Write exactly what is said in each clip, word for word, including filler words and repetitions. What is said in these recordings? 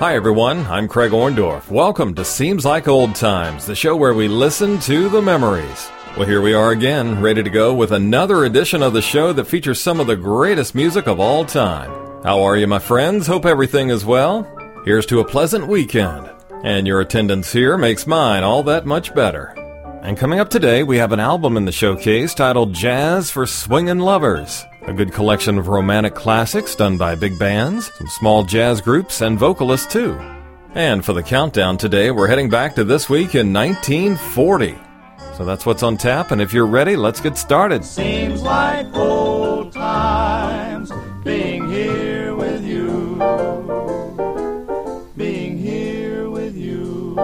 Hi everyone, I'm Craig Orndorff. Welcome to Seems Like Old Times, the show where we listen to the memories. Well, here we are again, ready to go with another edition of the show that features some of the greatest music of all time. How are you, my friends? Hope everything is well. Here's to a pleasant weekend. And your attendance here makes mine all that much better. And coming up today, we have an album in the showcase titled Jazz for Swingin' Lovers. A good collection of romantic classics done by big bands, some small jazz groups, and vocalists too. And for the countdown today, we're heading back to this week in nineteen forty. So that's what's on tap, and if you're ready, let's get started. Seems like old times being here with you, being here with you,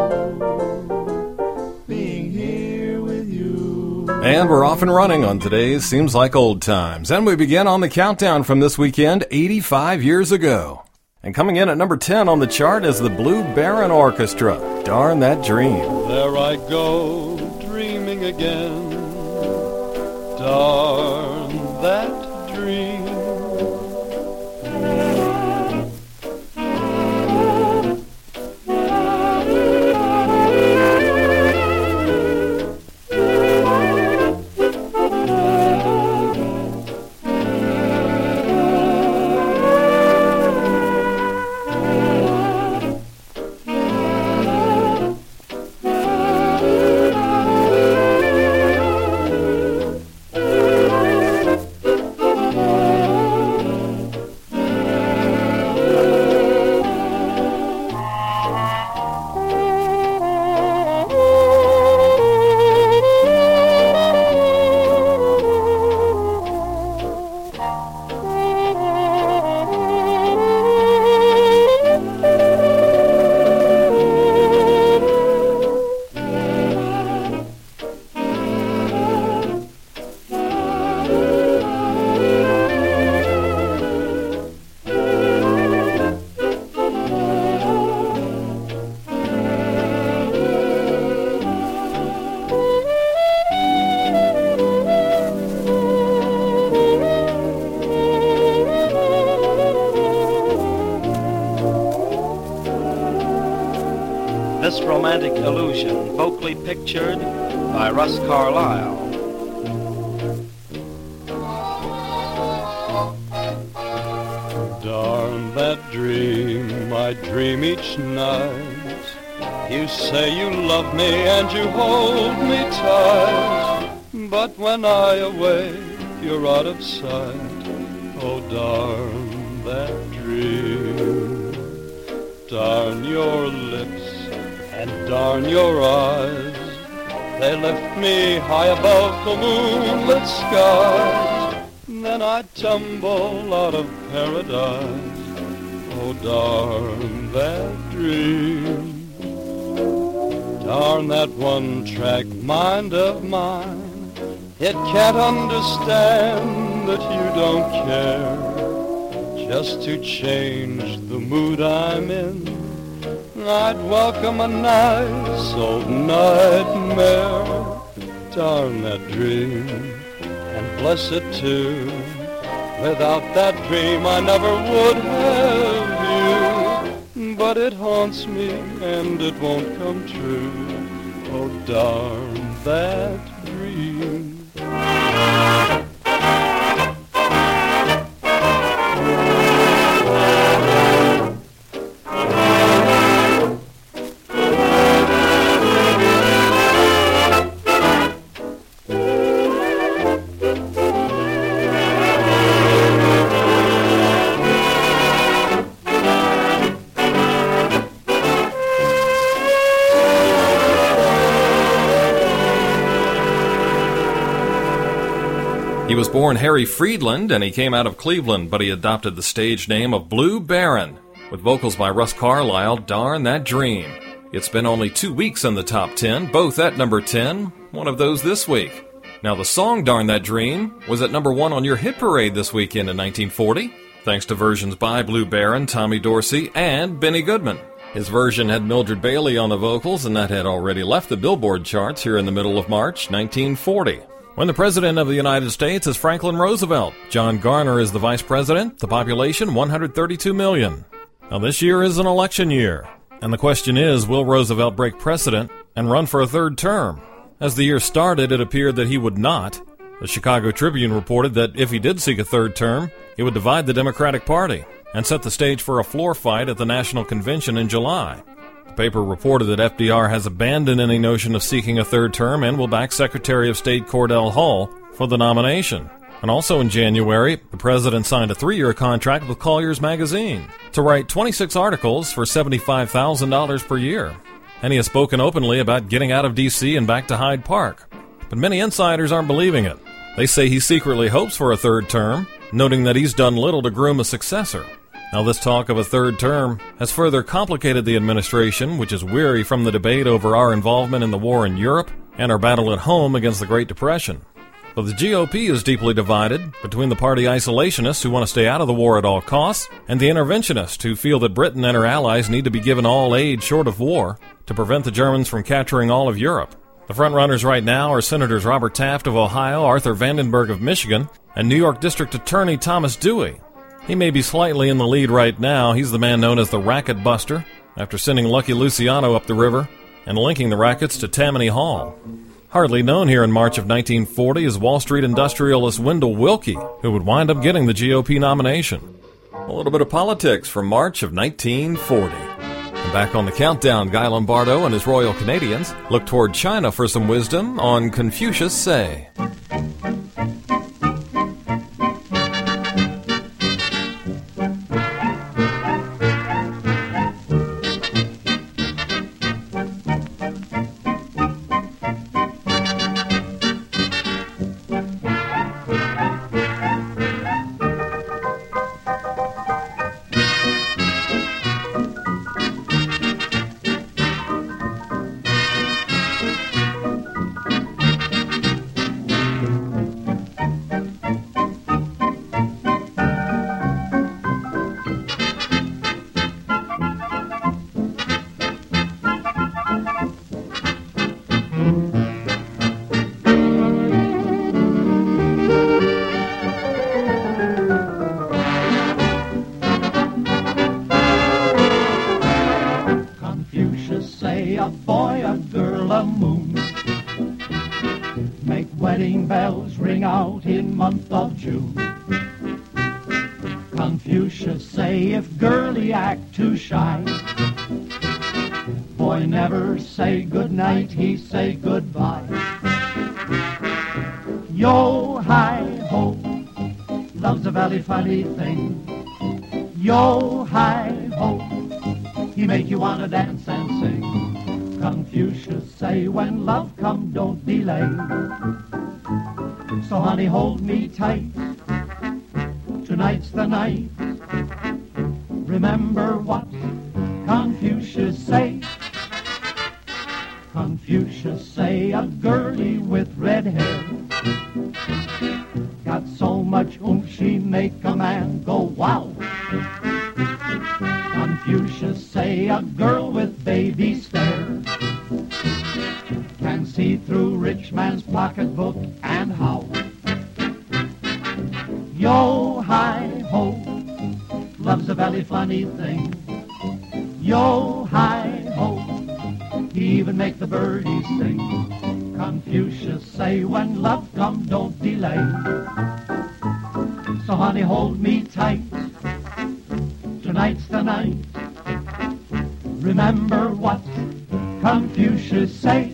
being here with you. And we're off and running on today's Seems Like Old Times. And we begin on the countdown from this weekend, eighty-five years ago. And coming in at number ten on the chart is the Blue Baron Orchestra, Darn That Dream. There I go, dreaming again, darn that dream. This romantic illusion, vocally pictured by Russ Carlisle. Darn that dream I dream each night. You say you love me and you hold me tight, but when I awake you're out of sight. Oh, darn that dream. Darn your lips and darn your eyes, they lift me high above the moonlit skies. Then I tumble out of paradise. Oh, darn that dream. Darn that one-track mind of mine. It can't understand that you don't care. Just to change the mood I'm in, I'd welcome a nice old nightmare. Darn that dream, and bless it too. Without that dream I never would have you. But it haunts me and it won't come true. Oh, darn that dream. He was born Harry Friedland, and he came out of Cleveland, but he adopted the stage name of Blue Baron. With vocals by Russ Carlisle, Darn That Dream. It's been only two weeks in the top ten, both at number ten, one of those this week. Now the song Darn That Dream was at number one on your hit parade this weekend in nineteen forty, thanks to versions by Blue Baron, Tommy Dorsey, and Benny Goodman. His version had Mildred Bailey on the vocals, and that had already left the Billboard charts here in the middle of March nineteen forty. When the President of the United States is Franklin Roosevelt, John Garner is the Vice President, the population one hundred thirty-two million. Now, this year is an election year, and the question is, will Roosevelt break precedent and run for a third term? As the year started, it appeared that he would not. The Chicago Tribune reported that if he did seek a third term, it would divide the Democratic Party and set the stage for a floor fight at the National Convention in July. The paper reported that F D R has abandoned any notion of seeking a third term and will back Secretary of State Cordell Hull for the nomination. And also in January, the president signed a three-year contract with Collier's Magazine to write twenty-six articles for seventy-five thousand dollars per year. And he has spoken openly about getting out of D C and back to Hyde Park. But many insiders aren't believing it. They say he secretly hopes for a third term, noting that he's done little to groom a successor. Now, this talk of a third term has further complicated the administration, which is weary from the debate over our involvement in the war in Europe and our battle at home against the Great Depression. But the G O P is deeply divided between the party isolationists who want to stay out of the war at all costs and the interventionists who feel that Britain and her allies need to be given all aid short of war to prevent the Germans from capturing all of Europe. The frontrunners right now are Senators Robert Taft of Ohio, Arthur Vandenberg of Michigan, and New York District Attorney Thomas Dewey. He may be slightly in the lead right now. He's the man known as the Racket Buster, after sending Lucky Luciano up the river and linking the rackets to Tammany Hall. Hardly known here in March of nineteen forty is Wall Street industrialist Wendell Willkie, who would wind up getting the G O P nomination. A little bit of politics from March of nineteen forty. And back on the countdown, Guy Lombardo and his Royal Canadians look toward China for some wisdom on Confucius Say. Confucius say if girlie act too shy, boy never say good night, he say goodbye. Yo hi ho, love's a very funny thing. Yo hi ho, he make you wanna dance and sing. Confucius say when love come don't delay. So honey hold me tight, tonight's the night. Remember what Confucius say. Confucius say a girlie with red hair got so much oomph she make a man go wow. Confucius say a girl with baby stare can see through rich man's pocketbook and how. Yo hi ho, love's a very funny thing. Yo hi ho, he even make the birdies sing. Confucius say when love come don't delay. So honey hold me tight, tonight's the night. Remember what Confucius say.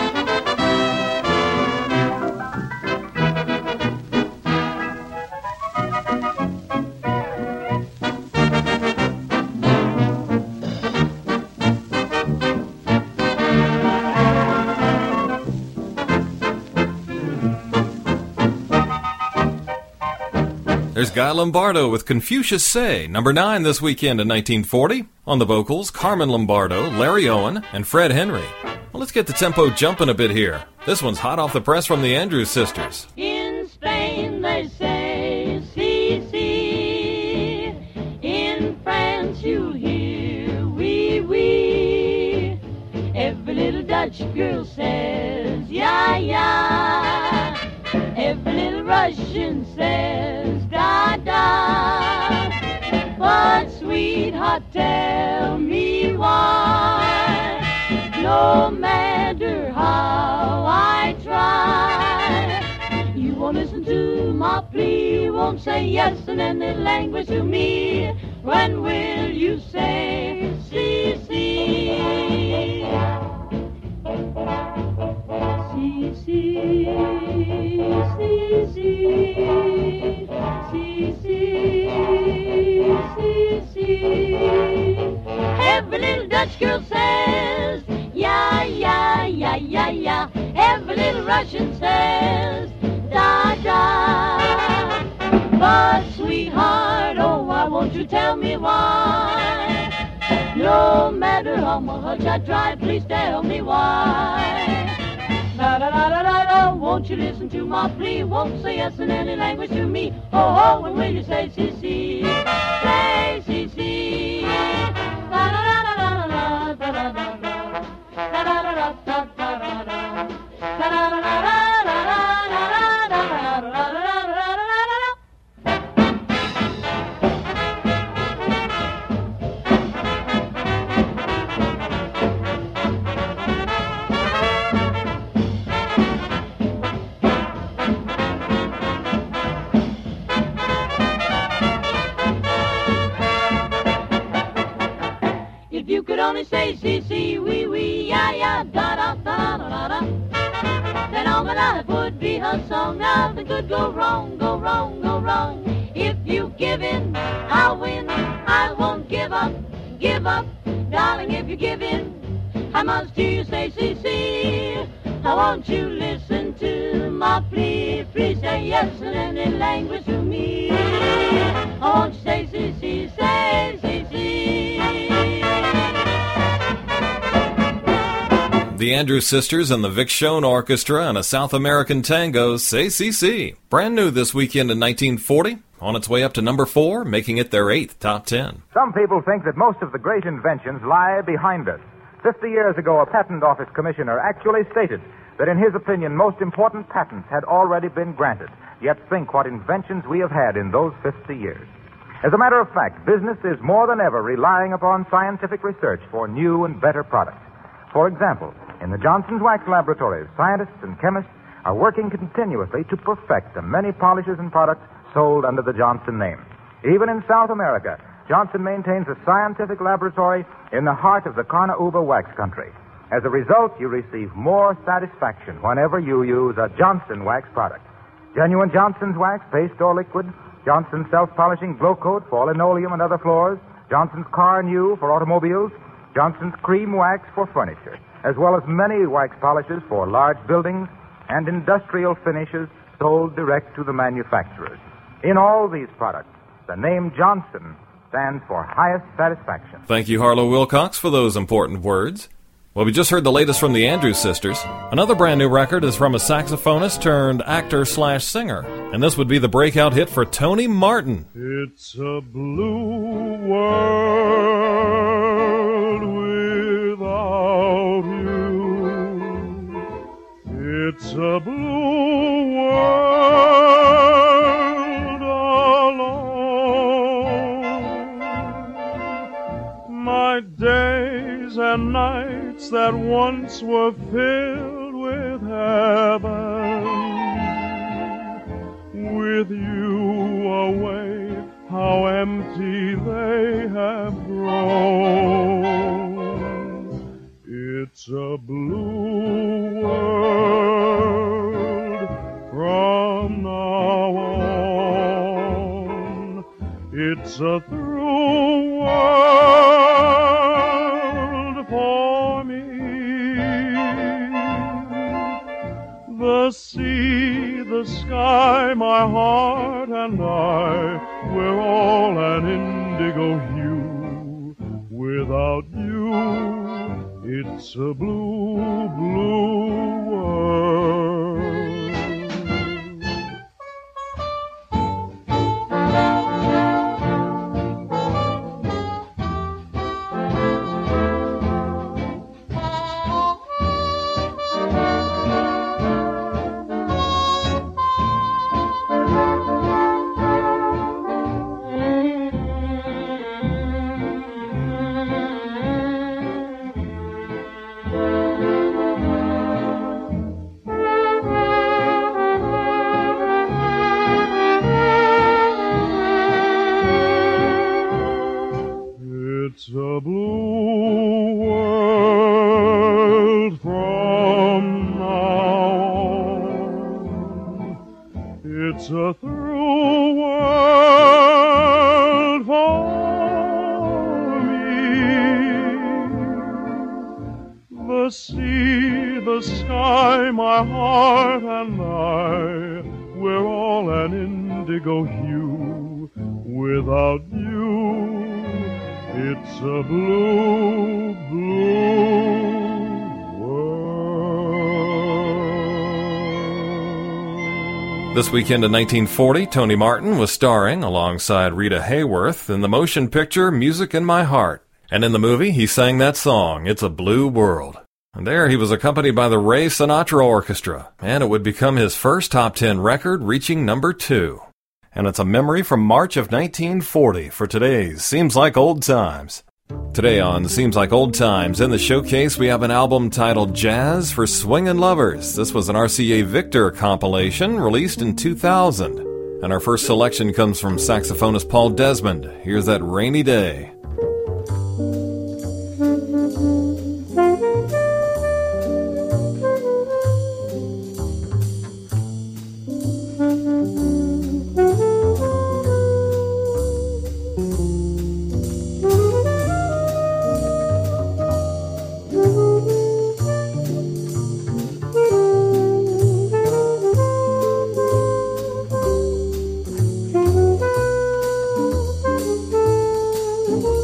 There's Guy Lombardo with Confucius Say, number nine this weekend in nineteen forty. On the vocals, Carmen Lombardo, Larry Owen, and Fred Henry. Well, let's get the tempo jumping a bit here. This one's hot off the press from the Andrews Sisters. In Spain they say, si, si. In France you hear, wee, wee. Every little Dutch girl says, yeah, yeah. Every little Russian says, da, da. But sweetheart, not tell me why. No matter how I try, you won't listen to my plea, won't say yes in any language to me. When will you say, see, see? See, see, see, see, see, see, see, see. Every little Dutch girl says, yeah, yeah, yeah, yeah, yeah. Every little Russian says, da, da. But sweetheart, oh, why won't you tell me why? No matter how much I try, please tell me why. Da da da da da da, won't you listen to my plea? Won't say yes in any language to me. Oh oh, when will you say see see? Say see see. Da da da da da da da da da da da da da da da da da da da. If you could only say see see wee wee ya ya da da da da da da, then all my life would be a song. Nothing could go wrong, go wrong, go wrong. If you give in, I'll win. I won't give up, give up, darling. If you give in, how much do you say see see? I want you listen to my plea. Please say yes in any language to me. I want you say see see, say see see. The Andrews Sisters and the Vic Schoen Orchestra and a South American tango, Say C C. Brand new this weekend in nineteen forty, on its way up to number four, making it their eighth top ten. Some people think that most of the great inventions lie behind us. Fifty years ago, a patent office commissioner actually stated that in his opinion, most important patents had already been granted. Yet think what inventions we have had in those fifty years. As a matter of fact, business is more than ever relying upon scientific research for new and better products. For example, in the Johnson's Wax Laboratories, scientists and chemists are working continuously to perfect the many polishes and products sold under the Johnson name. Even in South America, Johnson maintains a scientific laboratory in the heart of the Carnauba wax country. As a result, you receive more satisfaction whenever you use a Johnson wax product. Genuine Johnson's wax, paste or liquid, Johnson's self-polishing glow coat for linoleum and other floors, Johnson's Car New for automobiles, Johnson's Cream Wax for furniture, as well as many wax polishes for large buildings and industrial finishes sold direct to the manufacturers. In all these products, the name Johnson stands for highest satisfaction. Thank you, Harlow Wilcox, for those important words. Well, we just heard the latest from the Andrews Sisters. Another brand new record is from a saxophonist turned actor slash singer, and this would be the breakout hit for Tony Martin. It's a blue world without you. It's a blue world alone. My days and nights that once were filled with heaven, with you away, how empty they have grown. It's a blue world from now on. It's a through world for me. The sea, the sky, my heart and I, we're all an indigo hue. Without you, it's a blue, blue world. the sky, my heart and I, we're all an indigo hue. Without you, it's a blue, blue world. This weekend in nineteen forty, Tony Martin was starring alongside Rita Hayworth in the motion picture Music in My Heart. And in the movie, he sang that song, It's a Blue World. And there he was accompanied by the Ray Sinatra Orchestra, and it would become his first top ten record, reaching number two. And it's a memory from March of nineteen forty for today's Seems Like Old Times. Today on Seems Like Old Times, in the showcase, we have an album titled Jazz for Swingin' Lovers. This was an R C A Victor compilation released in two thousand. And our first selection comes from saxophonist Paul Desmond. Here's That Rainy Day. Thank you.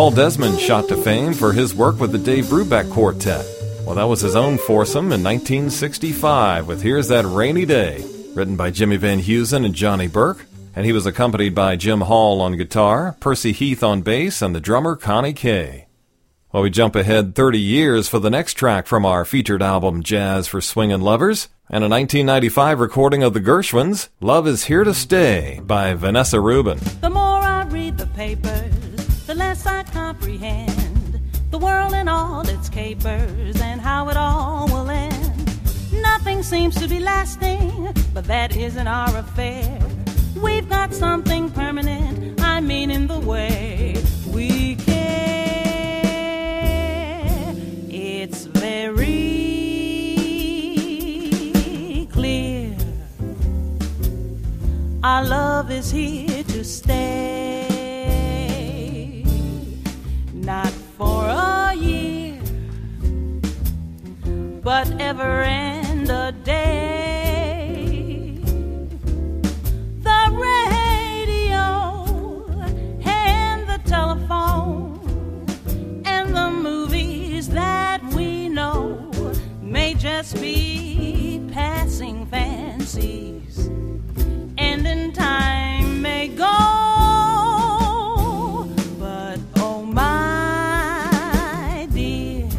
Paul Desmond shot to fame for his work with the Dave Brubeck Quartet. Well, that was his own foursome in nineteen sixty-five with Here's That Rainy Day, written by Jimmy Van Heusen and Johnny Burke, and he was accompanied by Jim Hall on guitar, Percy Heath on bass, and the drummer Connie Kay. Well, we jump ahead thirty years for the next track from our featured album Jazz for Swingin' Lovers, and a nineteen ninety-five recording of the Gershwins, Love Is Here to Stay by Vanessa Rubin. The more I read the papers, the less I comprehend the world and all its capers and how it all will end. Nothing seems to be lasting, but that isn't our affair. We've got something permanent, I mean in the way we care. It's very clear our love is here to stay. Not for a year, but ever and a day. The radio and the telephone and the movies that we know may just be passing fancies, and in time may go. But oh my dear,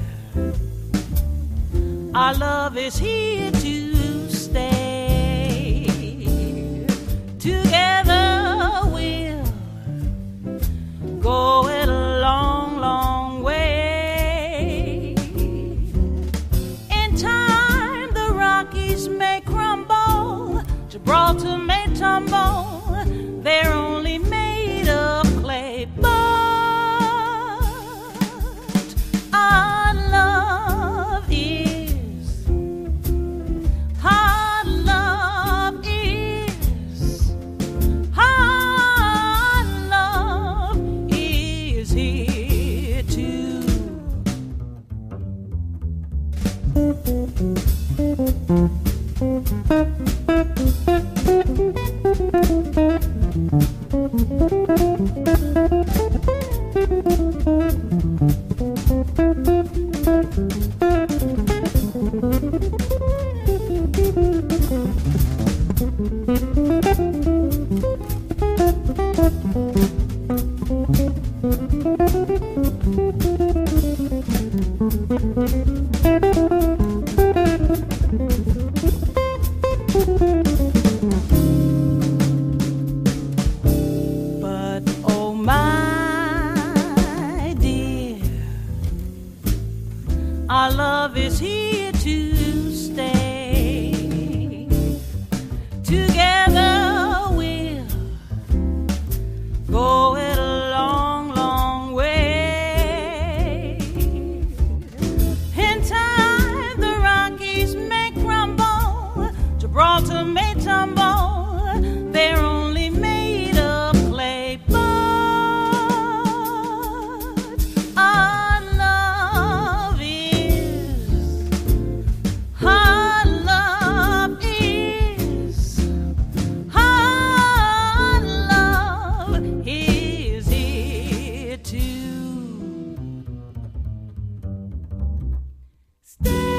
our love is here to stay. Together we'll go it a long, long way. In time the Rockies may crumble, Gibraltar may tumble, they're only made of clay, but our love is, our love is, our love is here too. But oh my dear, our love is here to stay. Together we'll go it a long, long way. In time the Rockies may crumble, Gibraltar may tumble, they're only made of clay, but our love is, our love is, our love is here to stay.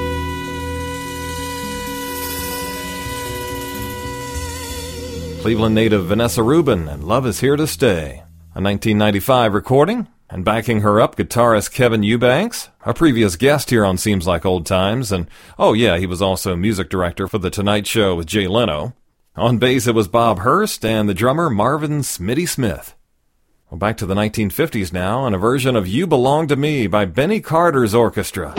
Cleveland native Vanessa Rubin and Love Is Here to Stay, a nineteen ninety-five recording, and backing her up guitarist Kevin Eubanks, a previous guest here on Seems Like Old Times, and oh yeah, he was also music director for The Tonight Show with Jay Leno. On bass it was Bob Hurst and the drummer Marvin Smitty Smith. Well, back to the nineteen fifties now, and a version of You Belong to Me by Benny Carter's Orchestra.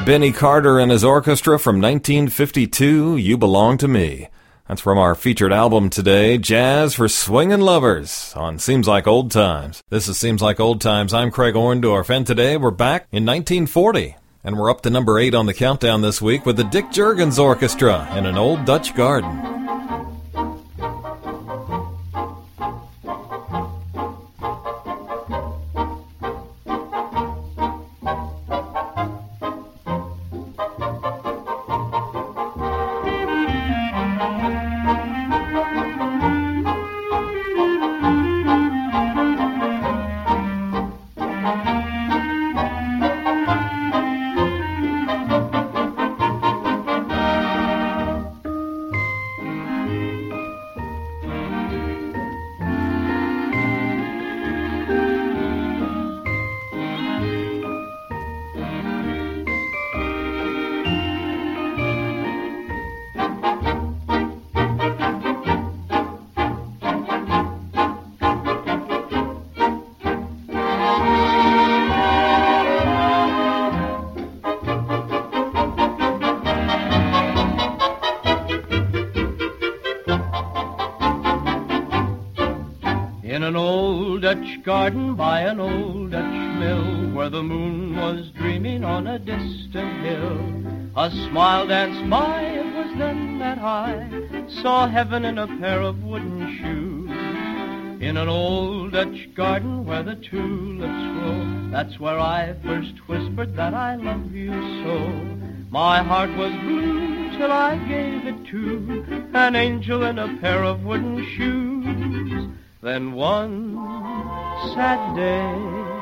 Benny Carter and his orchestra from nineteen fifty-two, You Belong to Me. That's from our featured album today, Jazz for Swingin' Lovers, on Seems Like Old Times. This is Seems Like Old Times. I'm Craig Orndorff, and today we're back in nineteen forty. And we're up to number eight on the countdown this week with the Dick Jurgens Orchestra in An Old Dutch Garden. In an old Dutch garden by an old Dutch mill, where the moon was dreaming on a distant hill, a smile danced by, it was then that I saw heaven in a pair of wooden shoes. In an old Dutch garden where the tulips grow, that's where I first whispered that I love you so. My heart was blue till I gave it to an angel in a pair of wooden shoes. Then one sad day,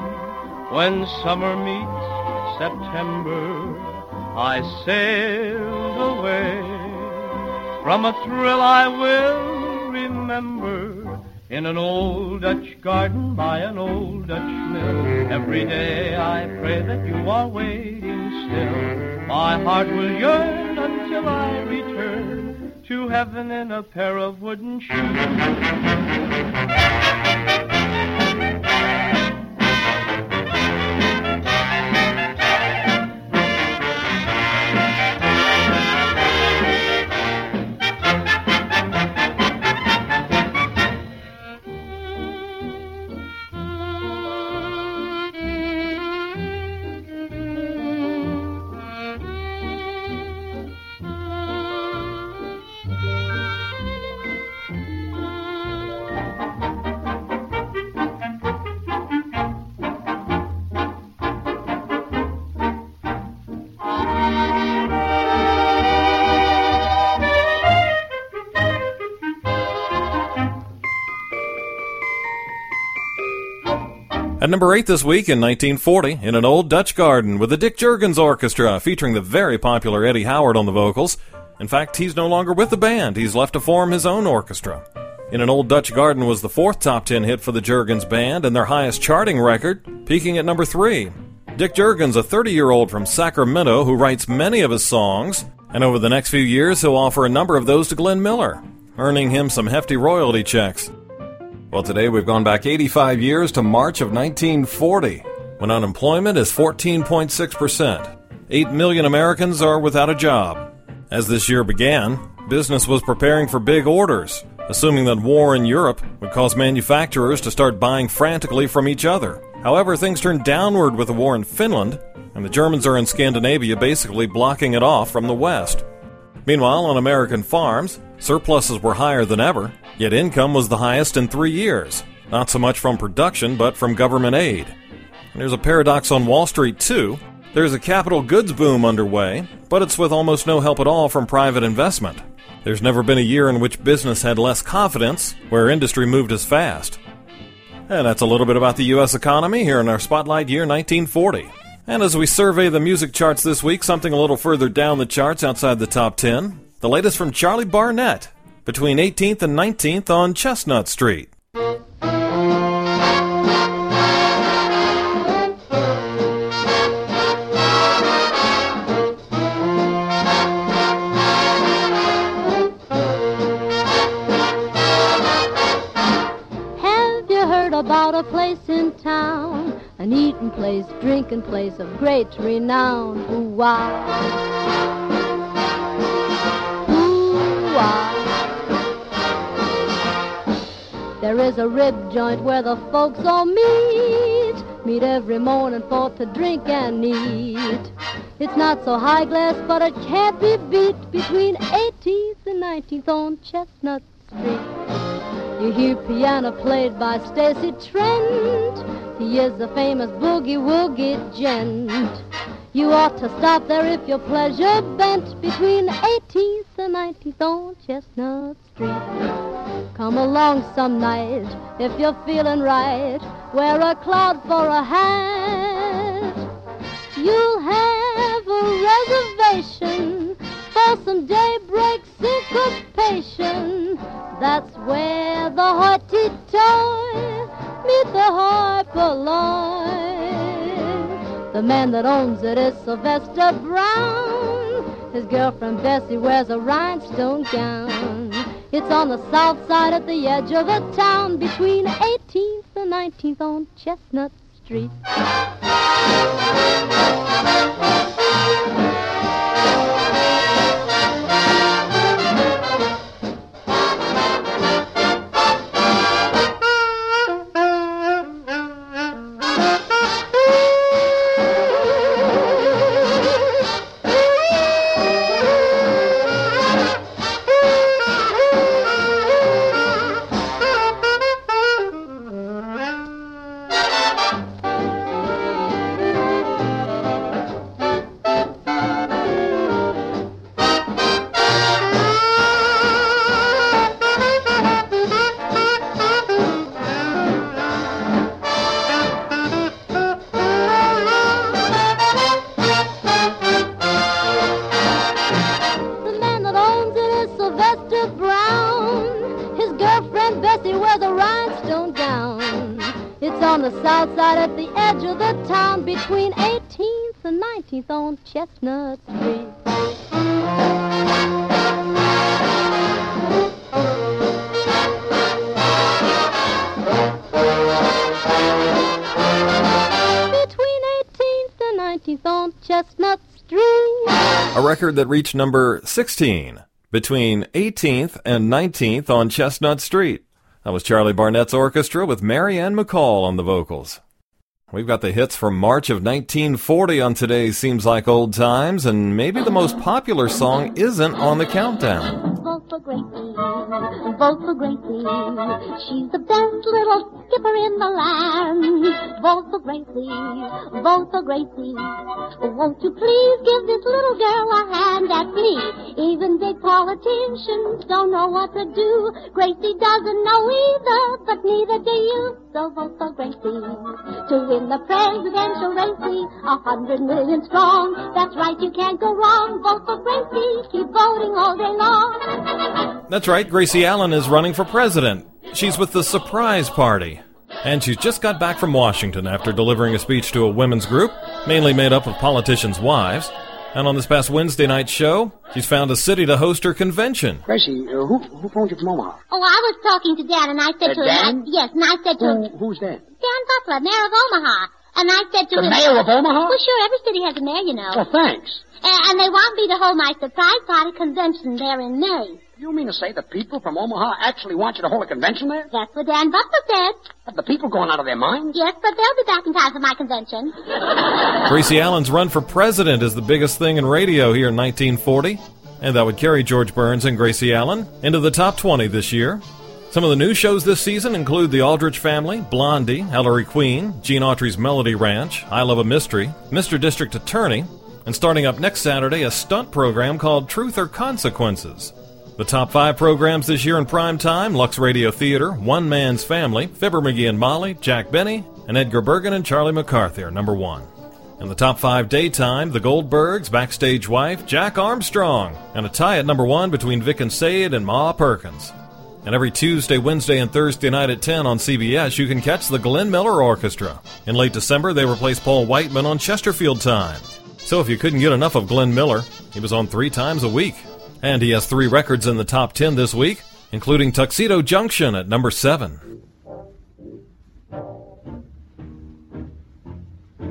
when summer meets September, I sailed away from a thrill I will remember, in an old Dutch garden by an old Dutch mill. Every day I pray that you are waiting still. My heart will yearn until I return to heaven in a pair of wooden shoes. At number eight this week in nineteen forty, In an Old Dutch Garden with the Dick Jurgens Orchestra, featuring the very popular Eddie Howard on the vocals. In fact, he's no longer with the band. He's left to form his own orchestra. In an Old Dutch Garden was the fourth top ten hit for the Jurgens Band and their highest charting record, peaking at number three. Dick Jurgens, a thirty-year-old from Sacramento who writes many of his songs, and over the next few years he'll offer a number of those to Glenn Miller, earning him some hefty royalty checks. Well, today we've gone back eighty-five years to March of nineteen forty, when unemployment is fourteen point six percent. Eight million Americans are without a job. As this year began, business was preparing for big orders, assuming that war in Europe would cause manufacturers to start buying frantically from each other. However, things turned downward with the war in Finland, and the Germans are in Scandinavia basically blocking it off from the West. Meanwhile, on American farms, surpluses were higher than ever, yet income was the highest in three years, not so much from production, but from government aid. And there's a paradox on Wall Street, too. There's a capital goods boom underway, but it's with almost no help at all from private investment. There's never been a year in which business had less confidence, where industry moved as fast. And that's a little bit about the U S economy here in our Spotlight Year nineteen forty. And as we survey the music charts this week, something a little further down the charts outside the top ten, the latest from Charlie Barnett, between eighteenth and nineteenth on Chestnut Street. Have you heard about a place in town, an eating eating place, drinking place of great renown. Ooh-wah. Ooh-wah. There is a rib joint where the folks all meet, meet every morning for to drink and eat. It's not so high class, but it can't be beat, between eighteenth and nineteenth on Chestnut Street. You hear piano played by Stacy Trent. He is the famous boogie-woogie gent. You ought to stop there if your pleasure bent, between eighteenth and nineteenth on Chestnut Street. Come along some night if you're feeling right. Wear a cloud for a hat. You'll have a reservation for some daybreak syncopation. That's where the hoity-toity meet the high polite. The man that owns it is Sylvester Brown. His girlfriend Bessie wears a rhinestone gown. It's on the south side at the edge of the town, between eighteenth and nineteenth on Chestnut Street. On Chestnut Street. Between eighteenth and nineteenth on Chestnut Street. A record that reached number sixteen, between eighteenth and nineteenth on Chestnut Street. That was Charlie Barnett's orchestra with Mary Ann McCall on the vocals. We've got the hits from March of nineteen forty on today's Seems Like Old Times, and maybe the most popular song isn't on the countdown. Vote for Gracie, vote for Gracie. She's the best little skipper in the land. Vote for Gracie, vote for Gracie. Won't you please give this little girl a hand at me? Even big politicians don't know what to do. Gracie doesn't know either, but neither do you. So vote for Gracie to win the presidential race, a hundred million strong. That's right, you can't go wrong. Vote for Gracie, keep voting all day long. That's right, Gracie Allen is running for president. She's with the Surprise Party. And she's just got back from Washington after delivering a speech to a women's group, mainly made up of politicians' wives. And on this past Wednesday night show, she's found a city to host her convention. Gracie, uh, who, who phoned you from Omaha? Oh, I was talking to Dan, and I said uh, to Dan? him... I, yes, and I said to who, him... Who's Dan? Dan Butler, mayor of Omaha. And I said to the him... The mayor of Omaha? Well, sure, every city has a mayor, you know. Oh, thanks. And, and they want me to hold my surprise party convention there in May. You mean to say the people from Omaha actually want you to hold a convention there? That's what Dan Butler said. Have the people going out of their minds? Yes, but they'll be back in time for my convention. Gracie Allen's run for president is the biggest thing in radio here in nineteen forty, and that would carry George Burns and Gracie Allen into the top twenty this year. Some of the new shows this season include The Aldrich Family, Blondie, Ellery Queen, Gene Autry's Melody Ranch, I Love a Mystery, Mister District Attorney, and starting up next Saturday, a stunt program called Truth or Consequences. The top five programs this year in prime time: Lux Radio Theater, One Man's Family, Fibber McGee and Molly, Jack Benny, and Edgar Bergen and Charlie McCarthy are number one. In the top five daytime, The Goldbergs, Backstage Wife, Jack Armstrong, and a tie at number one between Vic and Sade and Ma Perkins. And every Tuesday, Wednesday, and Thursday night at ten on C B S, you can catch the Glenn Miller Orchestra. In late December, they replaced Paul Whiteman on Chesterfield Time. So if you couldn't get enough of Glenn Miller, he was on three times a week. And he has three records in the top ten this week, including Tuxedo Junction at number seven.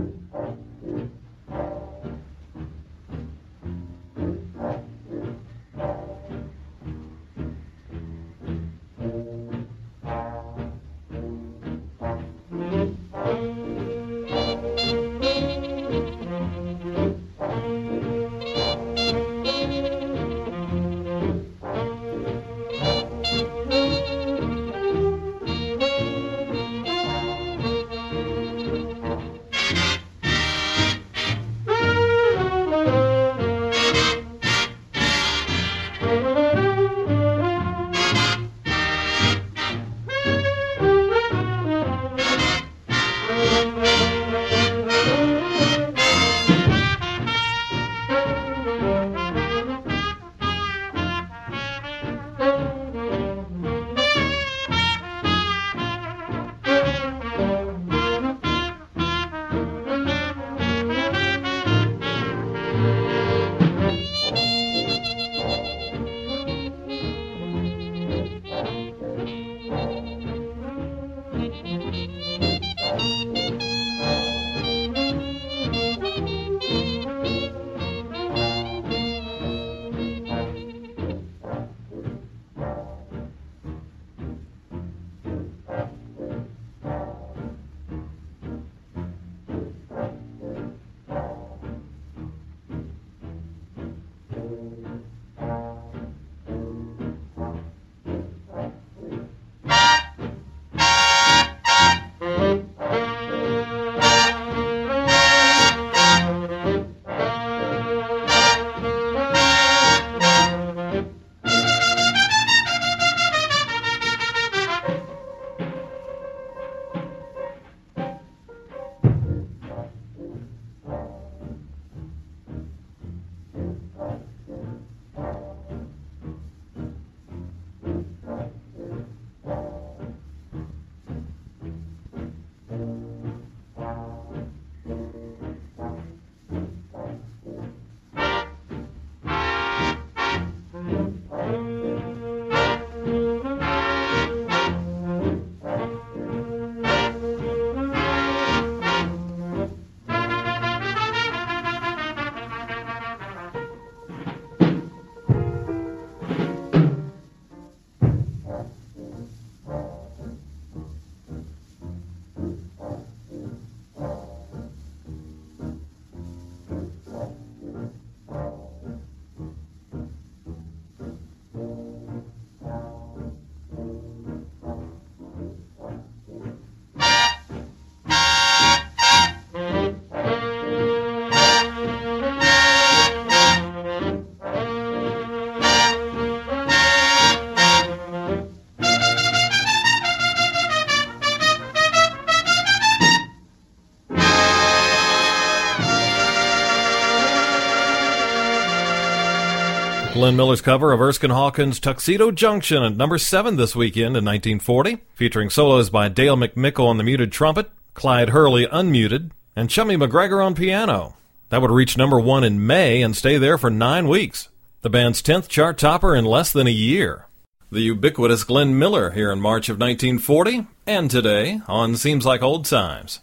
Glenn Miller's cover of Erskine Hawkins' Tuxedo Junction at number seven this weekend in nineteen forty, featuring solos by Dale McMickle on the muted trumpet, Clyde Hurley unmuted, and Chummy McGregor on piano. That would reach number one in May and stay there for nine weeks. The band's tenth chart topper in less than a year. The ubiquitous Glenn Miller here in March of nineteen forty, and today on Seems Like Old Times.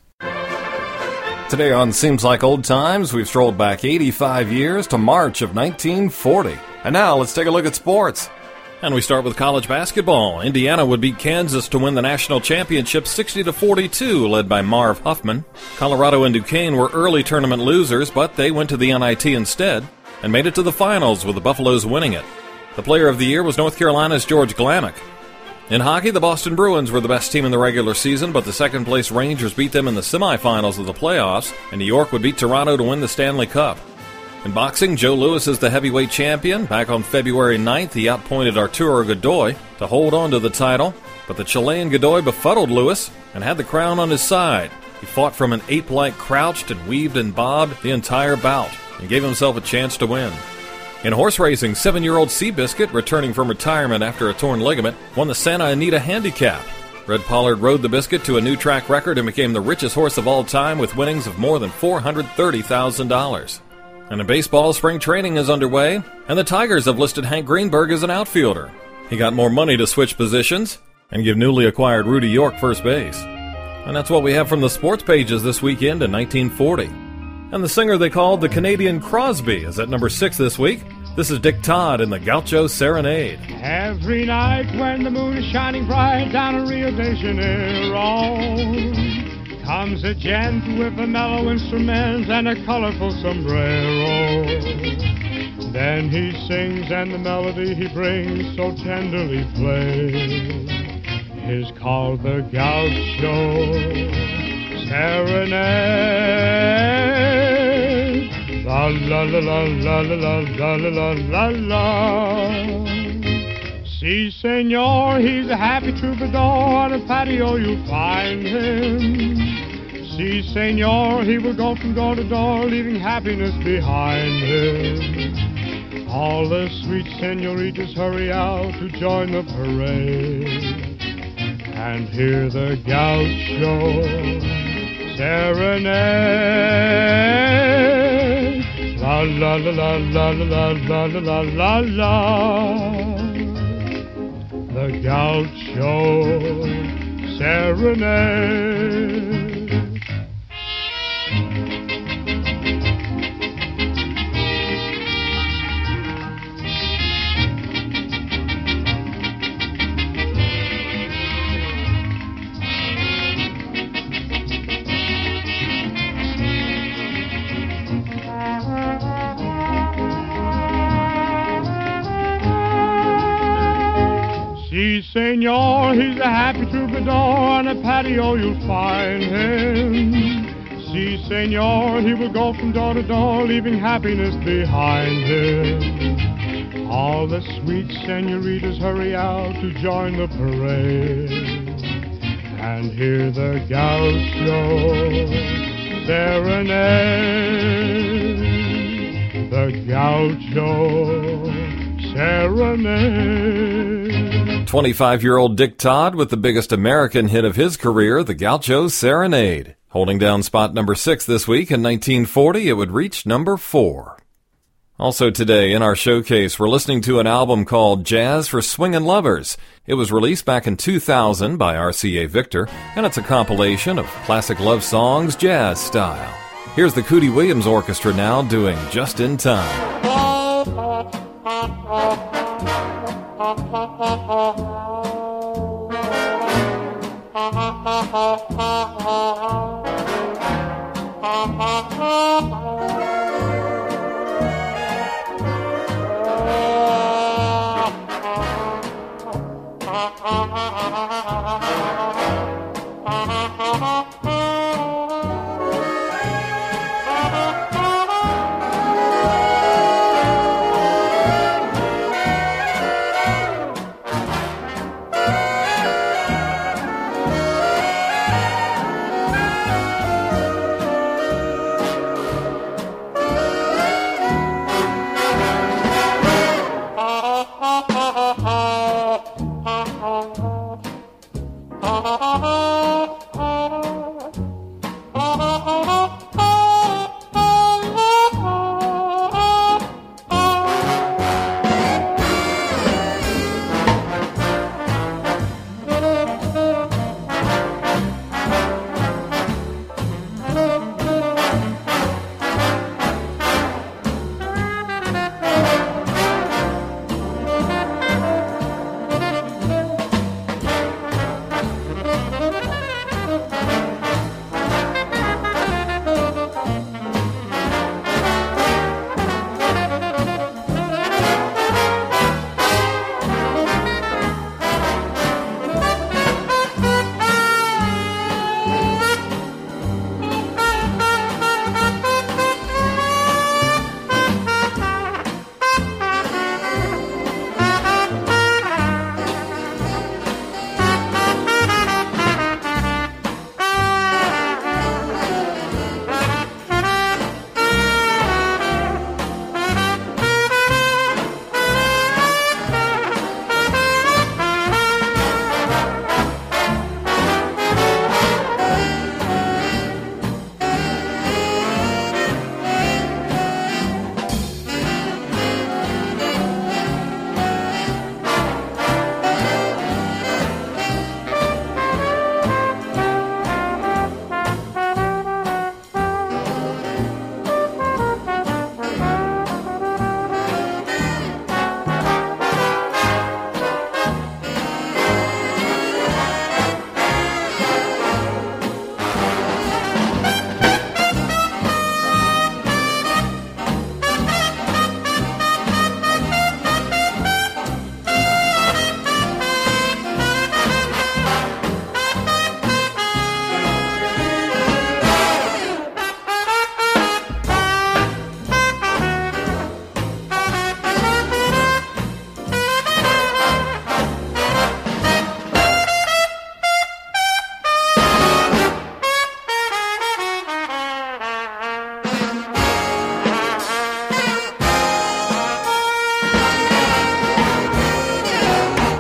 Today on Seems Like Old Times, we've strolled back eighty-five years to March of nineteen forty. And now let's take a look at sports. And we start with college basketball. Indiana would beat Kansas to win the national championship sixty to forty-two, led by Marv Huffman. Colorado and Duquesne were early tournament losers, but they went to the N I T instead and made it to the finals with the Buffaloes winning it. The player of the year was North Carolina's George Glamick. In hockey, the Boston Bruins were the best team in the regular season, but the second-place Rangers beat them in the semifinals of the playoffs, and New York would beat Toronto to win the Stanley Cup. In boxing, Joe Louis is the heavyweight champion. Back on February ninth, he outpointed Arturo Godoy to hold on to the title, but the Chilean Godoy befuddled Louis and had the crown on his side. He fought from an ape-like crouched and weaved and bobbed the entire bout and gave himself a chance to win. In horse racing, seven-year-old Seabiscuit, returning from retirement after a torn ligament, won the Santa Anita Handicap. Red Pollard rode the Biscuit to a new track record and became the richest horse of all time with winnings of more than four hundred thirty thousand dollars. And in baseball, spring training is underway, and the Tigers have listed Hank Greenberg as an outfielder. He got more money to switch positions and give newly acquired Rudy York first base. And that's what we have from the sports pages this weekend in nineteen forty. And the singer they called the Canadian Crosby is at number six this week. This is Dick Todd in the Gaucho Serenade. Every night when the moon is shining bright down in Rio de Janeiro, comes a gent with a mellow instrument and a colorful sombrero. Then he sings and the melody he brings so tenderly plays is called the Gaucho Serenade. La la la la la la la la la la. Si, senor, he's a happy troubadour. On a patio you'll find him. Si, senor, he will go from door to door, leaving happiness behind him. All the sweet senoritas hurry out to join the parade and hear the Gaucho Serenade. La la la la la la la la la la. The Gaucho Serenade. Si, senor, he's a happy troubadour. On a patio you'll find him. Si, senor, he will go from door to door, leaving happiness behind him. All the sweet senoritas hurry out to join the parade and hear the Gaucho Serenade. The Gaucho Serenade. twenty-five-year-old Dick Todd with the biggest American hit of his career, the Gaucho Serenade. Holding down spot number six this week. In nineteen forty, it would reach number four. Also today in our showcase, we're listening to an album called Jazz for Swingin' Lovers. It was released back in two thousand by R C A Victor, and it's a compilation of classic love songs jazz style. Here's the Cootie Williams Orchestra now doing Just in Time.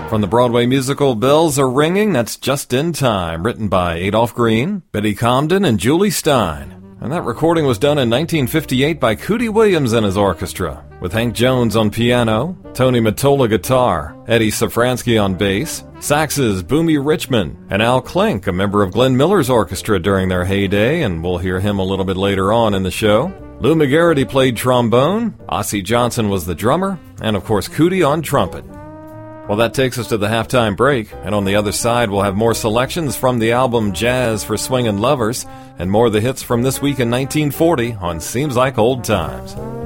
From the Broadway musical Bells Are Ringing, that's Just in Time, written by Adolph Green, Betty Comden, and Julie Stein. And that recording was done in nineteen fifty-eight by Cootie Williams and his orchestra, with Hank Jones on piano, Tony Mottola guitar, Eddie Safransky on bass, saxes Boomie Richmond, and Al Klink, a member of Glenn Miller's orchestra during their heyday, and we'll hear him a little bit later on in the show. Lou McGarity played trombone, Ossie Johnson was the drummer, and of course Cootie on trumpet. Well, that takes us to the halftime break, and on the other side we'll have more selections from the album Jazz for Swingin' Lovers, and more of the hits from this week in nineteen forty on Seems Like Old Times.